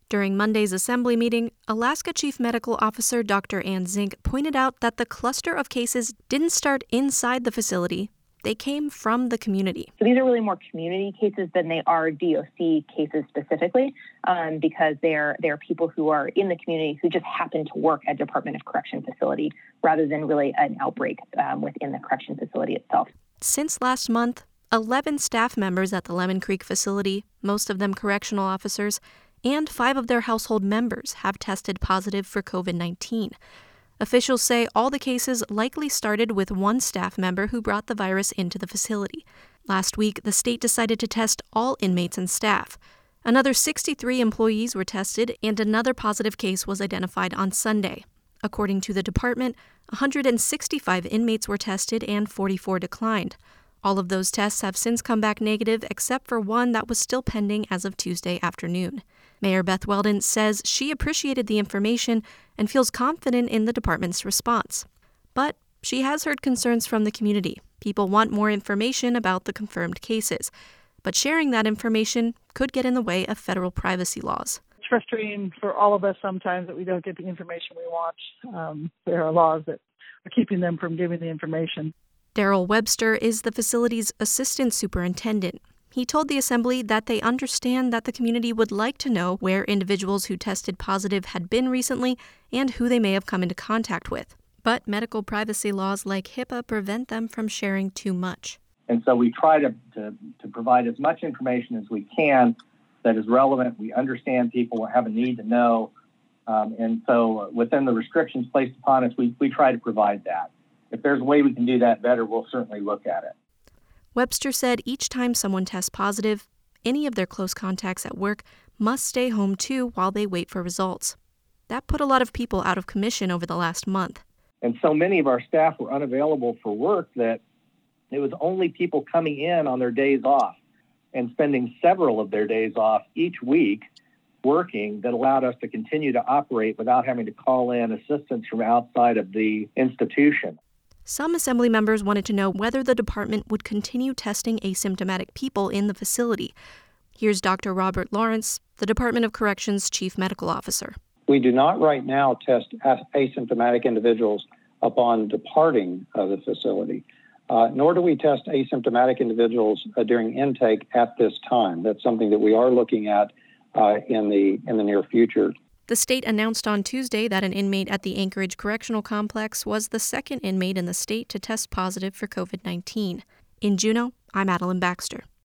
During Monday's assembly meeting, Alaska Chief Medical Officer Dr. Ann Zink pointed out that the cluster of cases didn't start inside the facility. They came from the community. So these are really more community cases than they are DOC cases specifically, because they're people who are in the community who just happen to work at Department of Correction facility rather than really an outbreak within the correction facility itself. Since last month, 11 staff members at the Lemon Creek facility, most of them correctional officers, and 5 of their household members have tested positive for COVID-19. Officials say all the cases likely started with one staff member who brought the virus into the facility. Last week, the state decided to test all inmates and staff. Another 63 employees were tested, and another positive case was identified on Sunday. According to the department, 165 inmates were tested and 44 declined. All of those tests have since come back negative, except for one that was still pending as of Tuesday afternoon. Mayor Beth Weldon says she appreciated the information and feels confident in the department's response. But she has heard concerns from the community. People want more information about the confirmed cases. But sharing that information could get in the way of federal privacy laws. It's frustrating for all of us sometimes that we don't get the information we want. There are laws that are keeping them from giving the information. Daryl Webster is the facility's assistant superintendent. He told the assembly that they understand that the community would like to know where individuals who tested positive had been recently and who they may have come into contact with. But medical privacy laws like HIPAA prevent them from sharing too much. And so we try to provide as much information as we can that is relevant. We understand people have a need to know. And so within the restrictions placed upon us, we try to provide that. If there's a way we can do that better, we'll certainly look at it. Webster said each time someone tests positive, any of their close contacts at work must stay home too while they wait for results. That put a lot of people out of commission over the last month. And so many of our staff were unavailable for work that it was only people coming in on their days off and spending several of their days off each week working that allowed us to continue to operate without having to call in assistance from outside of the institution. Some assembly members wanted to know whether the department would continue testing asymptomatic people in the facility. Here's Dr. Robert Lawrence, the Department of Corrections Chief Medical Officer. We do not right now test asymptomatic individuals upon departing the facility, nor do we test asymptomatic individuals during intake at this time. That's something that we are looking at in the near future. The state announced on Tuesday that an inmate at the Anchorage Correctional Complex was the second inmate in the state to test positive for COVID-19. In Juneau, I'm Adeline Baxter.